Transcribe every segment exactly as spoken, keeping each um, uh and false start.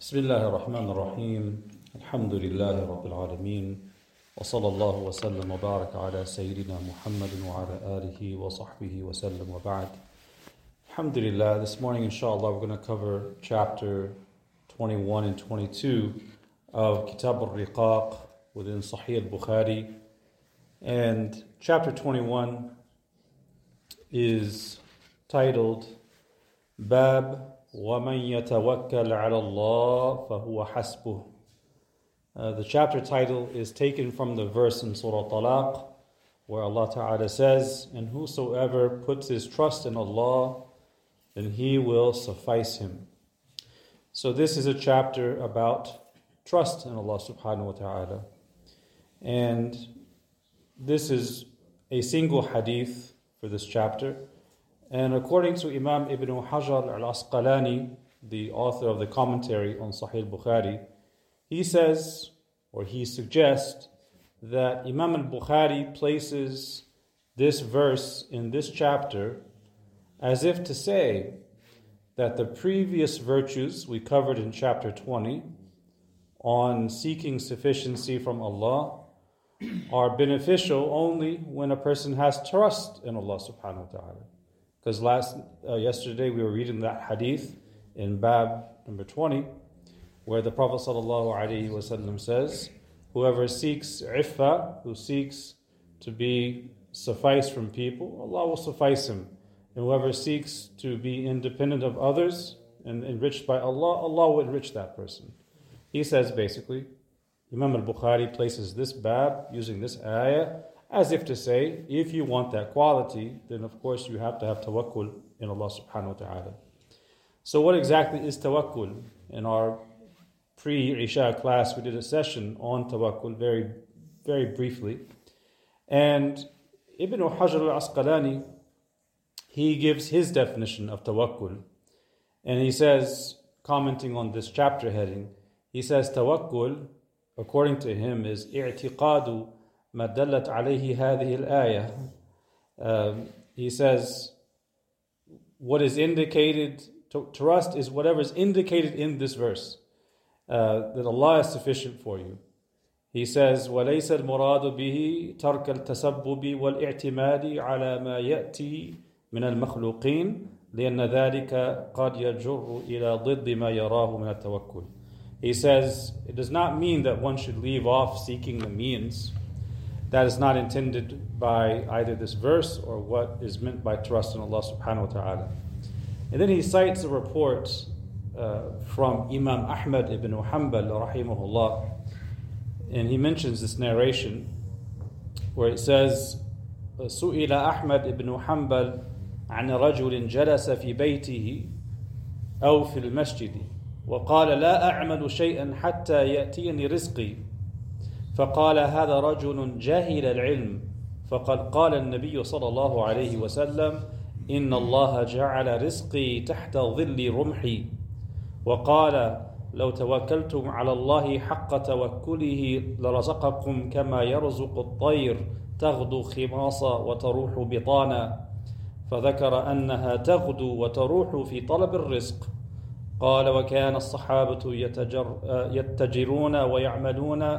بسم الله الرحمن الرحيم الحمد لله رب العالمين وصلى الله وسلم وبارك على سيدنا محمد وعلى آله وصحبه وسلم وبعد. Alhamdulillah, this morning inshallah we're going to cover chapter twenty-one and twenty-two of Kitab al-Riqaq within Sahih al-Bukhari. And chapter twenty-one is titled Bab وَمَنْ يَتَوَكَّلْ عَلَى اللَّهِ فَهُوَ حَسْبُهُ. Uh, the chapter title is taken from the verse in Surah Talaq where Allah Ta'ala says, "And whosoever puts his trust in Allah, then He will suffice him." So this is a chapter about trust in Allah Subhanahu wa Ta'ala. And this is a single hadith for this chapter. And according to Imam Ibn Hajar al-Asqalani, the author of the commentary on Sahih Bukhari, he says, or he suggests, that Imam al-Bukhari places this verse in this chapter as if to say that the previous virtues we covered in chapter twenty on seeking sufficiency from Allah are beneficial only when a person has trust in Allah subhanahu wa ta'ala. Because last uh, yesterday we were reading that hadith in Bab number twenty, where the Prophet sallallahu alaihi wasallam says, "Whoever seeks iffa, who seeks to be sufficed from people, Allah will suffice him. And whoever seeks to be independent of others and enriched by Allah, Allah will enrich that person." He says basically, Imam al-Bukhari places this bab using this ayah as if to say, if you want that quality, then of course you have to have tawakkul in Allah subhanahu wa ta'ala. So what exactly is tawakkul? In our pre-Isha class, we did a session on tawakkul very, very briefly. And Ibn Hajar al-Asqalani, he gives his definition of tawakkul. And he says, commenting on this chapter heading, he says tawakkul, according to him, is i'tiqadu ما دلت عليه هذه الآية. Um, he says, what is indicated, to, trust is whatever is indicated in this verse, uh, that Allah is sufficient for you. He says, وَلَيْسَ الْمُرَادُ بِهِ تَرْكَ التَّسَبُّبِ وَالْإِعْتِمَادِ عَلَى مَا يَأْتِي مِنَ الْمَخْلُوقِينَ لِأَنَّ ذَلِكَ قَدْ يَجُرُّ إِلَى ضِدِّ مَا يَرَاهُ مِنَ التَّوَكُّلِ. He says, it does not mean that one should leave off seeking the means. That is not intended by either this verse or what is meant by trust in Allah subhanahu wa ta'ala. And then he cites a report uh, from Imam Ahmad ibn Hanbal rahimahullah, and he mentions this narration where it says, سُئِلَ أحمد ibn حنبل عن رجل جلس في بيته أو في المسجد وقال لا أعمل شيئا حتى يأتيني رزقي فقال هذا رجل جاهل العلم فقد قال النبي صلى الله عليه وسلم إن الله جعل رزقي تحت ظل رمحي وقال لو توكلتم على الله حق توكله لرزقكم كما يرزق الطير تغدو خماصا وتروح بطانا فذكر أنها تغدو وتروح في طلب الرزق. قال وكان الصحابة يتجر يتجرون ويعملون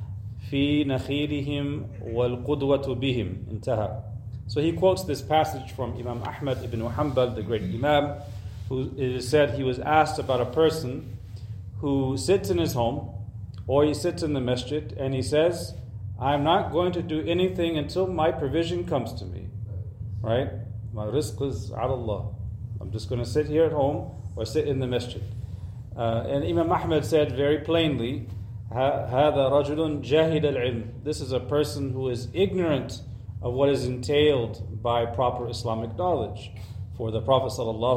في نخيلهم والقدوة بهم. انتهى. So he quotes this passage from Imam Ahmad ibn Hanbal, the great Imam, who it is said he was asked about a person who sits in his home or he sits in the masjid and he says, I'm not going to do anything until my provision comes to me. Right? My rizq is ala Allah. I'm just going to sit here at home or sit in the masjid. Uh, and Imam Ahmad said very plainly, هذا رجل جاهل العلم. This is a person who is ignorant of what is entailed by proper Islamic knowledge. For the Prophet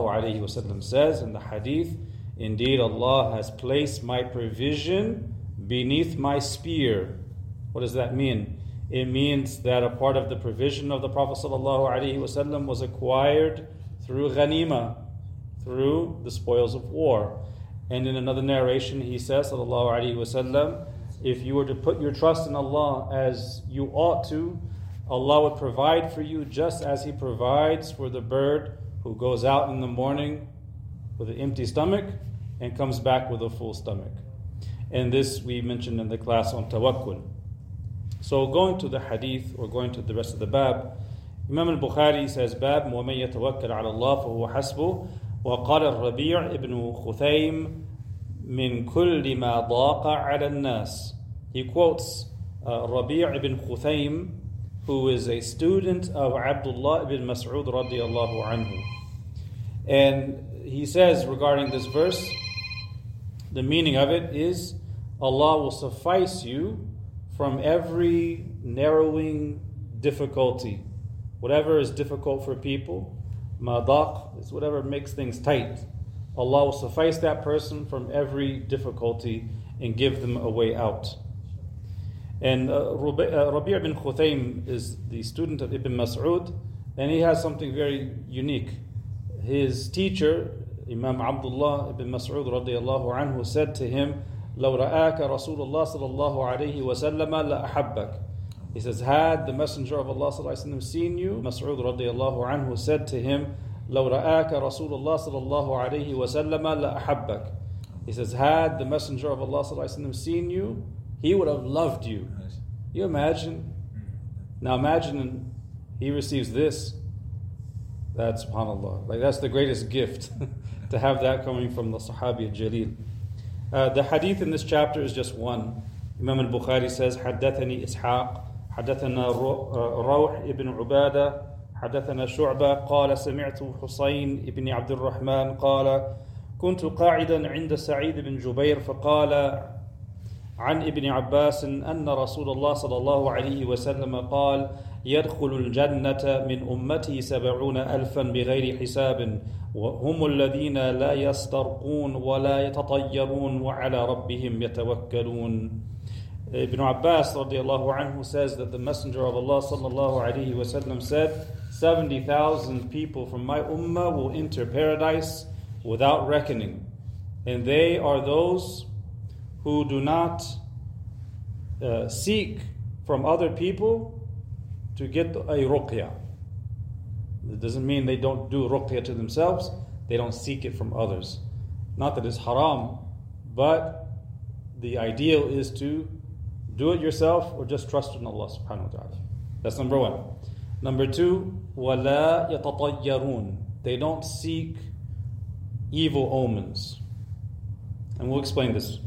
ﷺ says in the hadith, indeed Allah has placed my provision beneath my spear. What does that mean? It means that a part of the provision of the Prophet ﷺ was acquired through ghanima, through the spoils of war. And in another narration, he says, sallallahu alaihi wasallam, if you were to put your trust in Allah as you ought to, Allah would provide for you just as He provides for the bird who goes out in the morning with an empty stomach and comes back with a full stomach. And this we mentioned in the class on tawakkul. So going to the hadith, or going to the rest of the bab, Imam al-Bukhari says, Bab وَمَنْ يَتَوَكَّلْ عَلَى اللَّهِ فَهُوَ حَسْبُهُ وَقَالَ الرَّبِيعِ ibn خُثَيْم مِنْ كُلِّ مَا ضَاقَ عَلَى النَّاسِ. He quotes uh, Rabi' ibn Khuthaym, who is a student of Abdullah ibn Mas'ud radiyallahu anhu. And he says regarding this verse, the meaning of it is, Allah will suffice you from every narrowing difficulty. Whatever is difficult for people, madaq is whatever makes things tight. Allah will suffice that person from every difficulty and give them a way out. And uh, Rabi' ibn Khuthaym is the student of Ibn Mas'ud, and he has something very unique. His teacher, Imam Abdullah ibn Mas'ud radiyallahu anhu, said to him, لَوْ رَآكَ رَسُولُ اللَّهِ صَلَى اللَّهُ عَلَيْهِ وَسَلَّمَ لَأَحَبَّكَ. He says, had the Messenger of Allah sallallahu alaihi wasallam seen you, Mas'ud radiyallahu anhu said to him, لَوْ رَآكَ رَسُولُ اللَّهِ صَلَى اللَّهُ عَلَيْهِ وَسَلَّمَ لَأَحَبَّكَ. He says, had the Messenger of Allah sallallahu alaihi wasallam seen you, he would have loved you. You imagine? Now imagine he receives this. That's subhanAllah. Like that's the greatest gift to have that coming from the Sahabi al-Jalil. Uh, the hadith in this chapter is just one. Imam al-Bukhari says, حدثني إسحاق حدثنا روح ابن عبادة حدثنا شعبة قال سمعت حسين ابن عبد الرحمن قال كنت قاعدا عند سعيد بن جبير فقال عن ابن عباس أن رسول الله صلى الله عليه وسلم قال يدخل الجنة من أمتي سبعون ألفا بغير حساب وهم الذين لا يسترقون ولا يتطيرون وعلى ربهم يتوكلون. Ibn Abbas radiallahu anhu says that the Messenger of Allah sallallahu alayhi wa sallam said, seventy thousand people from my ummah will enter paradise without reckoning. And they are those who do not uh, seek from other people to get a ruqya. It doesn't mean they don't do ruqya to themselves, they don't seek it from others. Not that it's haram, but the ideal is to do it yourself or just trust in Allah subhanahu wa ta'ala. That's number one. Number two, وَلَا يَتَطَيَّرُونَ. They don't seek evil omens. And we'll explain this.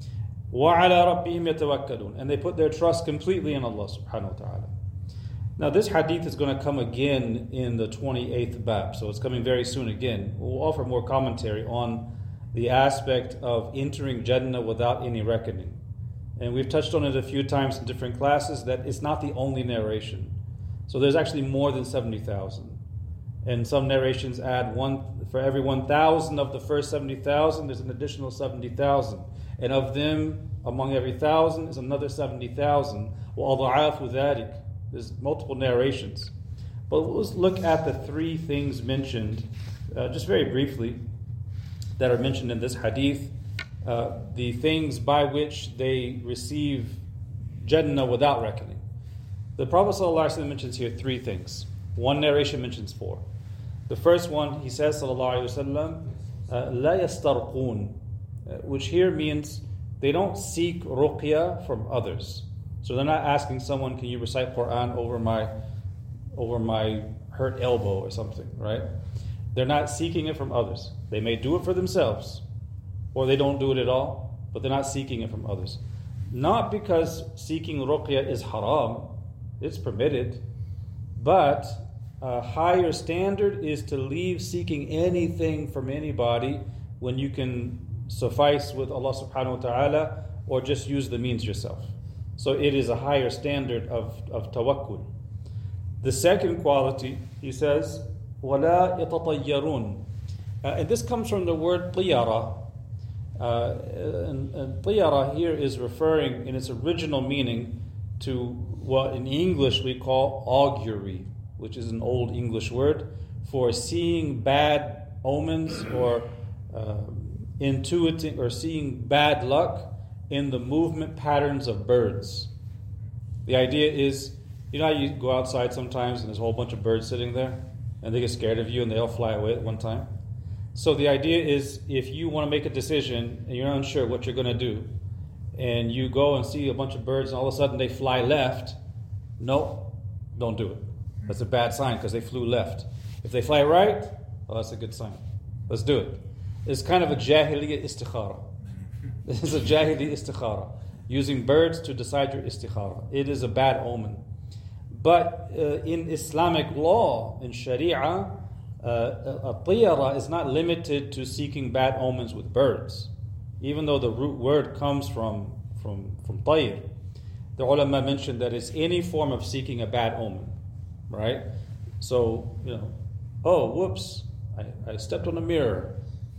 وَعَلَى رَبِّهِمْ يَتَوَكَّلُونَ. And they put their trust completely in Allah subhanahu wa ta'ala. Now this hadith is going to come again in the twenty-eighth bab, so it's coming very soon again. We'll offer more commentary on the aspect of entering Jannah without any reckoning. And we've touched on it a few times in different classes that it's not the only narration. So there's actually more than seventy thousand. And some narrations add one, for every one thousand of the first seventy thousand, there's an additional seventy thousand. And of them, among every thousand, is another seventy thousand. وَأَضْعَافُ ذَلِكَ. There's multiple narrations. But let's look at the three things mentioned, uh, just very briefly, that are mentioned in this hadith. Uh, the things by which they receive Jannah without reckoning. The Prophet ﷺ mentions here three things. One narration mentions four. The first one, he says, sallallahu alayhi wa sallam, لا يسترقون, which here means they don't seek ruqya from others. So they're not asking someone, can you recite Quran over my over my hurt elbow or something, right? They're not seeking it from others. They may do it for themselves, or they don't do it at all, but they're not seeking it from others. Not because seeking ruqya is haram, it's permitted, but a higher standard is to leave seeking anything from anybody when you can suffice with Allah subhanahu wa ta'ala or just use the means yourself. So it is a higher standard of, of tawakkul. The second quality, he says, وَلَا يَتَطَيَّرُونَ. Uh, and this comes from the word طِيَرَةٌ. Uh, and, and طيارة here is referring in its original meaning to what in English we call augury, which is an old English word for seeing bad omens or uh, intuiting or seeing bad luck in the movement patterns of birds. The idea is, you know how you go outside sometimes and there's a whole bunch of birds sitting there and they get scared of you and they all fly away at one time? So the idea is, if you want to make a decision and you're unsure what you're going to do, and you go and see a bunch of birds and all of a sudden they fly left, no, don't do it. That's a bad sign because they flew left. If they fly right, well, that's a good sign. Let's do it. It's kind of a jahiliyyah istikhara. This is a jahiliyyah istikhara, using birds to decide your istikhara. It is a bad omen. But uh, in Islamic law, in Sharia, uh, a tiyara is not limited to seeking bad omens with birds. Even though the root word comes from from from tayr, the ulama mentioned that it's any form of seeking a bad omen, right? So, you know, oh, whoops, I, I stepped on a mirror.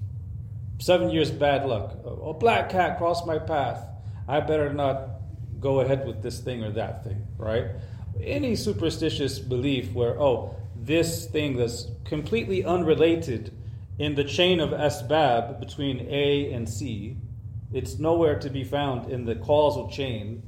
Seven years bad luck. A black cat crossed my path. I better not go ahead with this thing or that thing, right? Any superstitious belief where, oh, this thing that's completely unrelated in the chain of asbab between A and C, it's nowhere to be found in the causal chain.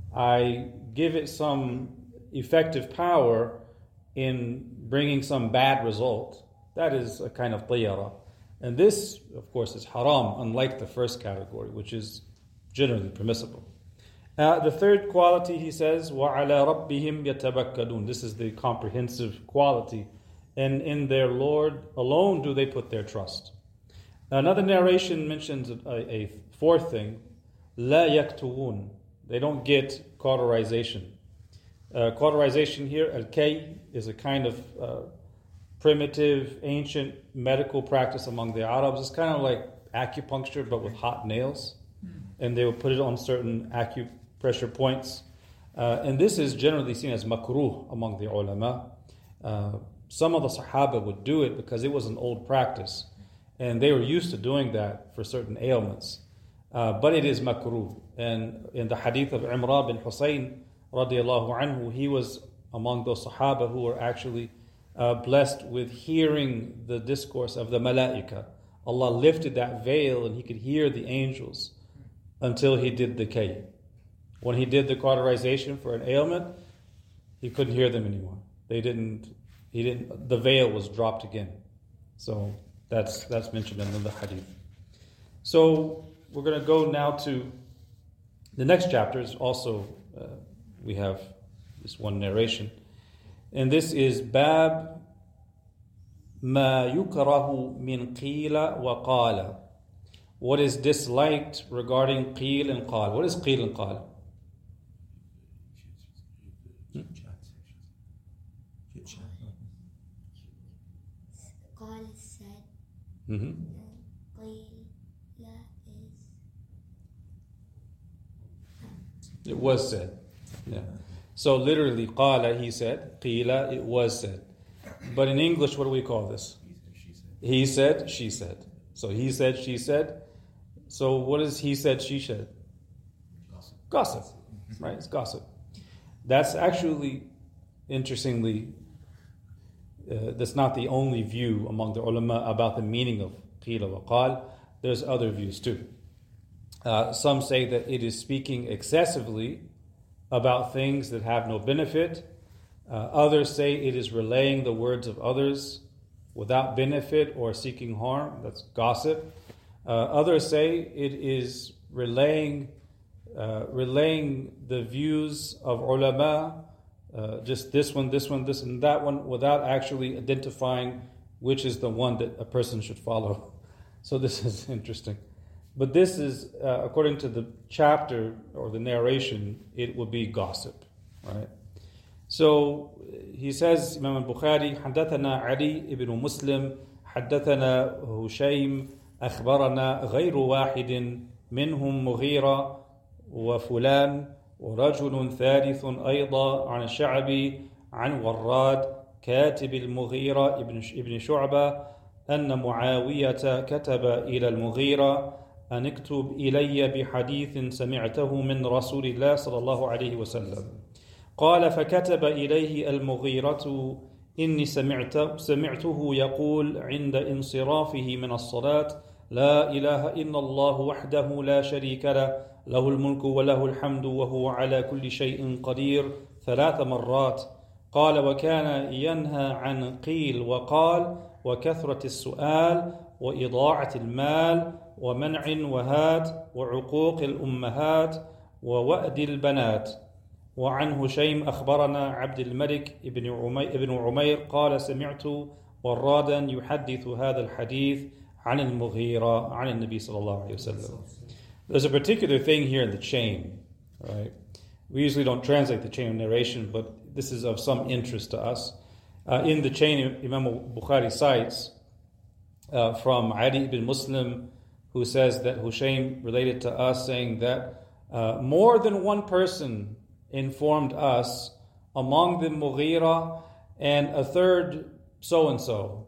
I give it some effective power in bringing some bad result. That is a kind of tiyara. And this, of course, is haram, unlike the first category, which is generally permissible. Uh, the third quality, he says, وَعَلَى رَبِّهِمْ يَتَبَكَّلُونَ. This is the comprehensive quality. And in their Lord alone do they put their trust. Another narration mentions a, a fourth thing, لَا يَكْتُوُونَ. They don't get cauterization. Uh, cauterization here, al-kay, is a kind of uh, primitive, ancient medical practice among the Arabs. It's kind of like acupuncture, but with hot nails. And they would put it on certain acupressure points. Uh, and this is generally seen as makruh among the ulama. Uh, some of the Sahaba would do it because it was an old practice. And they were used to doing that for certain ailments. Uh, but it is makruh. And in the hadith of Imran bin Husayn, radiallahu anhu, he was among those Sahaba who were actually uh, blessed with hearing the discourse of the malaika. Allah lifted that veil and he could hear the angels until he did the kay. When he did the cauterization for an ailment, he couldn't hear them anymore. They didn't, he didn't, the veil was dropped again. So that's that's mentioned in the hadith. So we're going to go now to the next chapters. Also, uh, we have this one narration. And this is Bab Ma yukrahu min qila wa qala. What is disliked regarding qeel and qal? What is qeel and qal? Qal is said. Mm-hmm. Qila is. It was said. Yeah. So literally, qala, he said. Qila, it was said. But in English, what do we call this? He said, she said. So he said, she said. So what is he said, she said? Gossip. Gossip, right? It's gossip. That's actually, interestingly, uh, that's not the only view among the ulama about the meaning of qila wa qal. There's other views too. Uh, some say that it is speaking excessively about things that have no benefit. Uh, others say it is relaying the words of others without benefit or seeking harm. That's gossip. Uh, others say it is relaying uh, relaying the views of ulama, uh, just this one, this one, this and that one, without actually identifying which is the one that a person should follow. So this is interesting. But this is, uh, according to the chapter or the narration, it will be gossip, right? So he says, Imam al-Bukhari, حدثنا علي ibn Muslim, حدثنا هشيم, أخبرنا غير واحد منهم مغيرة وفلان ورجل ثالث أيضا عن الشعبي عن وراد كاتب المغيرة ابن شعبة أن معاوية كتب إلى المغيرة أن اكتب إلي بحديث سمعته من رسول الله صلى الله عليه وسلم. قال فكتب إليه المغيرة إني سمعت سمعته يقول عند انصرافه من الصلاة لا إله إلا الله وحده لا شريك له له الملك وله الحمد وهو على كل شيء قدير ثلاث مرات. قال وكان ينهى عن قيل وقال وكثرة السؤال وإضاعة المال ومنع وهات وعقوق الأمهات ووأد البنات. وعن هشيم أخبرنا عبد الملك ابن عمير, ابن عمير قال سمعت ورادا يحدث هذا الحديث عن المغيرة عن النبي صلى الله عليه وسلم. There's a particular thing here in the chain, right? We usually don't translate the chain of narration, but this is of some interest to us. Uh, in the chain, Imam Bukhari cites uh, from Ali ibn Muslim, who says that Hushaym related to us saying that uh, more than one person informed us among the Mughira, and a third so-and-so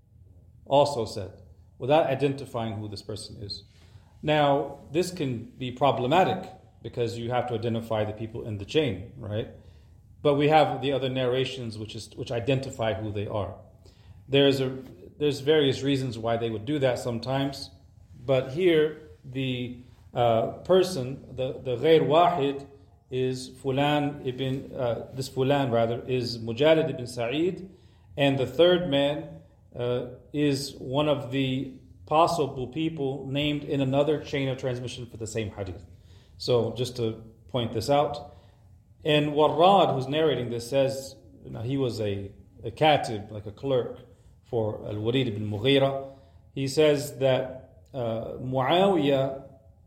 also said, without identifying who this person is. Now, this can be problematic because you have to identify the people in the chain, right? But we have the other narrations which is which identify who they are. There's a there's various reasons why they would do that sometimes, but here the uh, person, the the ghair wahid, is Fulan ibn uh, this Fulan rather is Mujalid ibn Sa'id, and the third man uh, is one of the possible people named in another chain of transmission for the same hadith. So just to point this out. And Warrad, who's narrating this, says you know, he was a, a katib, like a clerk for Al-Walid ibn Mughira. He says that uh, Muawiyah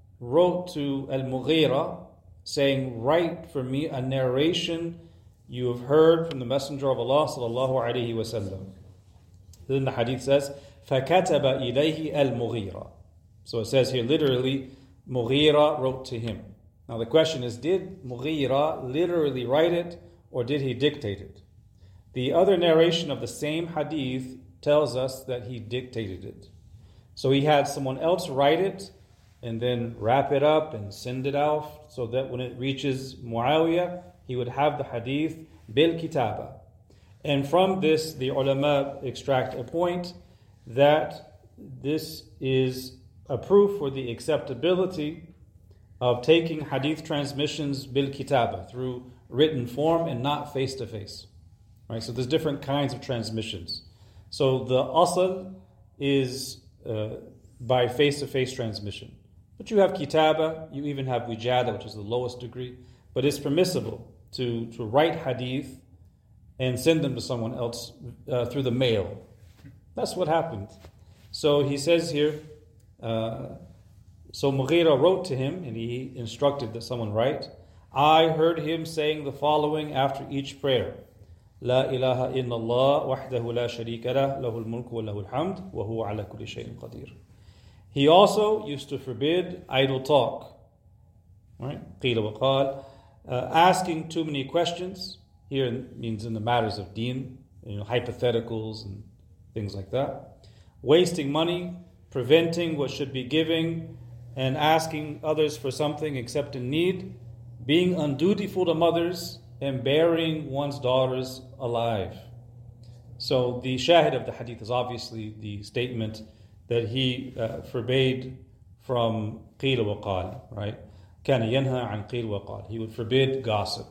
wrote to Al-Mughira saying, write for me a narration you have heard from the Messenger of Allah sallallahu alayhi wa sallam. Then the hadith says, فَكَتَبَ إِلَيْهِ الْمُغِيرَةِ. So it says here literally, Mughira wrote to him. Now the question is, did Mughira literally write it or did he dictate it? The other narration of the same hadith tells us that he dictated it. So he had someone else write it and then wrap it up and send it out so that when it reaches Muawiyah, he would have the hadith bil kitaba. And from this, the ulama extract a point that this is a proof for the acceptability of taking hadith transmissions bil kitaba, through written form and not face to face. Right? So there's different kinds of transmissions. So the asl is uh, by face to face transmission. But you have kitaba, you even have wijada, which is the lowest degree. But it's permissible to, to write hadith and send them to someone else uh, through the mail. That's what happened. So he says here, uh, so Mughira wrote to him and he instructed that someone write, I heard him saying the following after each prayer. La ilaha illallah wahdahu la sharika lah, lahul mulku wa lahul hamd, wa huwa ala kulli shay'in qadir. He also used to forbid idle talk. Right? Qila wa qal. Uh, asking too many questions. Here means in the matters of deen, you know, hypotheticals and things like that. Wasting money, preventing what should be giving, and asking others for something except in need, being undutiful to mothers, and burying one's daughters alive. So the shahid of the hadith is obviously the statement that he uh, forbade from qil wa qal, right? Kana yanha an qil wa qal. He would forbid gossip.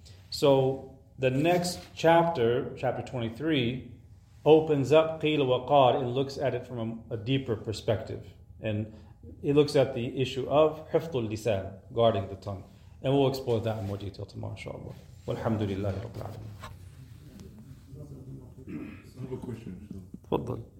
So the next chapter, chapter twenty-three, opens up qil wa qal and looks at it from a, a deeper perspective. And it looks at the issue of hifdul lisan, guarding the tongue. And we'll explore that in more detail tomorrow, inshallah. Walhamdulillahi rabbil alameen. I have a question. تفضل.